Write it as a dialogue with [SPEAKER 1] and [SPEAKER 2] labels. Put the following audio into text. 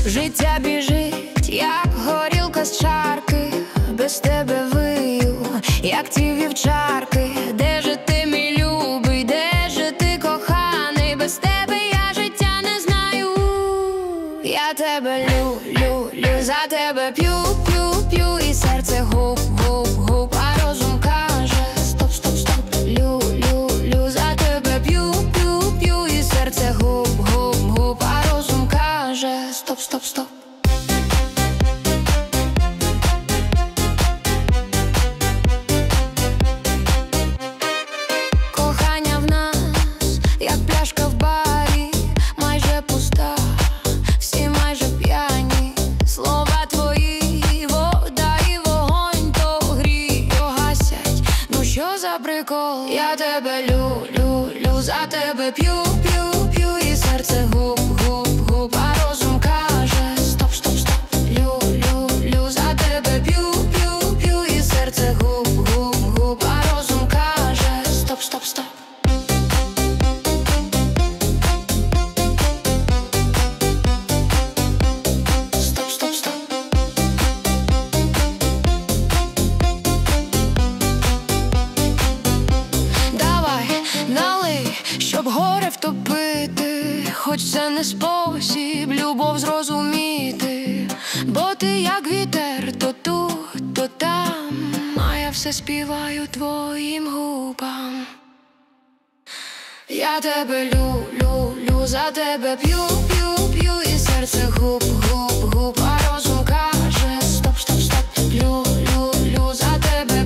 [SPEAKER 1] Життя біжить, як горілка з чарки, без тебе вию, як ті вівчарки. Де же ти, мій любий, де же ти, коханий? Без тебе я життя не знаю. Я тебе люблю, за тебе п'ю, п'ю, п'ю, і серце гуп, гуп, гуп, а розум каже стоп, стоп, стоп. Лю, за тебе п'ю, п'ю, п'ю, і серце гуп, гуп, гуп, а розум каже стоп, стоп, стоп. Кохання в нас, як пляшка в барі, майже пуста, всі майже п'яні. Слова твої, вода і вогонь, то гріють, то гасять. Ну що за прикол? Я тебе люблю, за тебе п'ю, п'ю, п'ю, і серце гуп, гуп, гуп, а розум каже стоп, стоп, стоп. Лю, за тебе п'ю, п'ю, п'ю, і серце гуп, гуп, гуп, а розум каже стоп, стоп, стоп. Стоп, стоп, стоп. Давай, налий, щоб горе втопити, хоч це не спосіб любов зрозуміти. Бо ти як вітер, то тут, то там, а я все співаю твоїм губам. Я тебе люблю, за тебе п'ю, п'ю, п'ю, і серце гуп, гуп, гуп, а розум каже стоп, стоп, стоп. Лю, за тебе